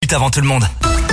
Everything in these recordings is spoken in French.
avant tout le monde.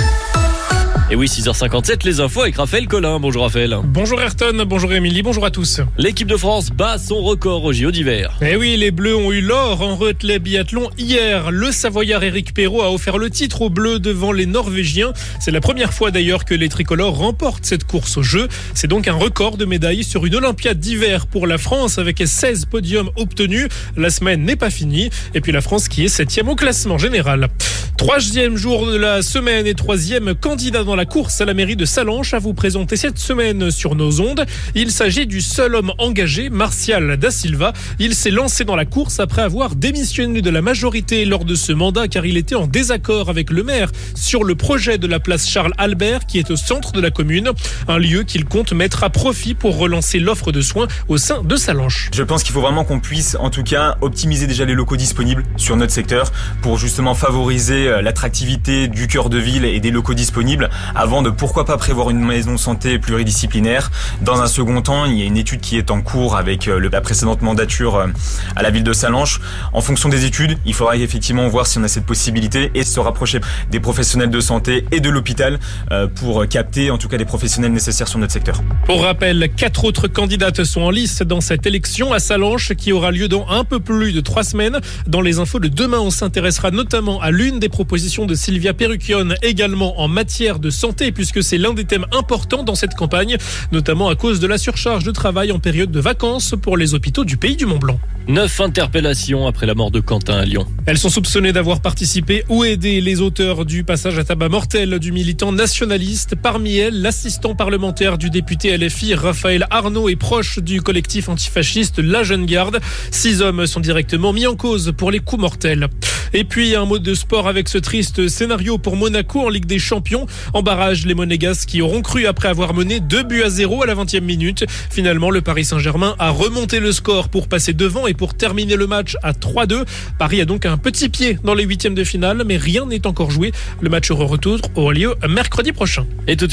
Et oui, 6h57, les infos avec Raphaël Collin. Bonjour Raphaël. Bonjour Ayrton, bonjour Émilie, bonjour à tous. L'équipe de France bat son record au JO d'hiver. Eh oui, les Bleus ont eu l'or en relais biathlon hier. Le Savoyard Éric Perrault a offert le titre aux Bleus devant les Norvégiens. C'est la première fois d'ailleurs que les tricolores remportent cette course aux Jeux. C'est donc un record de médailles sur une Olympiade d'hiver pour la France avec 16 podiums obtenus. La semaine n'est pas finie. Et puis la France qui est 7e au classement général. Troisième jour de la semaine et troisième candidat dans la course à la mairie de Sallanches à vous présenter cette semaine sur nos ondes. Il s'agit du seul homme engagé, Martial Da Silva. Il s'est lancé dans la course après avoir démissionné de la majorité lors de ce mandat car il était en désaccord avec le maire sur le projet de la place Charles Albert qui est au centre de la commune. Un lieu qu'il compte mettre à profit pour relancer l'offre de soins au sein de Sallanches. Je pense qu'il faut vraiment qu'on puisse en tout cas optimiser déjà les locaux disponibles sur notre secteur pour justement favoriser l'attractivité du cœur de ville et des locaux disponibles avant de pourquoi pas prévoir une maison santé pluridisciplinaire. Dans un second temps, il y a une étude qui est en cours avec la précédente mandature à la ville de Sallanches. En fonction des études, il faudra effectivement voir si on a cette possibilité et se rapprocher des professionnels de santé et de l'hôpital pour capter en tout cas les professionnels nécessaires sur notre secteur. Pour rappel, 4 autres candidates sont en lice dans cette élection à Sallanches qui aura lieu dans un peu plus de 3 semaines. Dans les infos de demain, on s'intéressera notamment à l'une des propositions de Sylvia Perruquion également en matière de santé puisque c'est l'un des thèmes importants dans cette campagne, notamment à cause de la surcharge de travail en période de vacances pour les hôpitaux du pays du Mont-Blanc. 9 interpellations après la mort de Quentin à Lyon. Elles sont soupçonnées d'avoir participé ou aidé les auteurs du passage à tabac mortel du militant nationaliste. Parmi elles, l'assistant parlementaire du député LFI Raphaël Arnaud est proche du collectif antifasciste La Jeune Garde. 6 hommes sont directement mis en cause pour les coups mortels. Et puis un mot de sport avec ce triste scénario pour Monaco en Ligue des Champions. En barrage, les Monégasques qui auront cru après avoir mené 2-0 à la 20e minute. Finalement, le Paris Saint-Germain a remonté le score pour passer devant et pour terminer le match à 3-2. Paris a donc un petit pied dans les 8e de finale, mais rien n'est encore joué. Le match retour aura lieu mercredi prochain. Et tout de suite,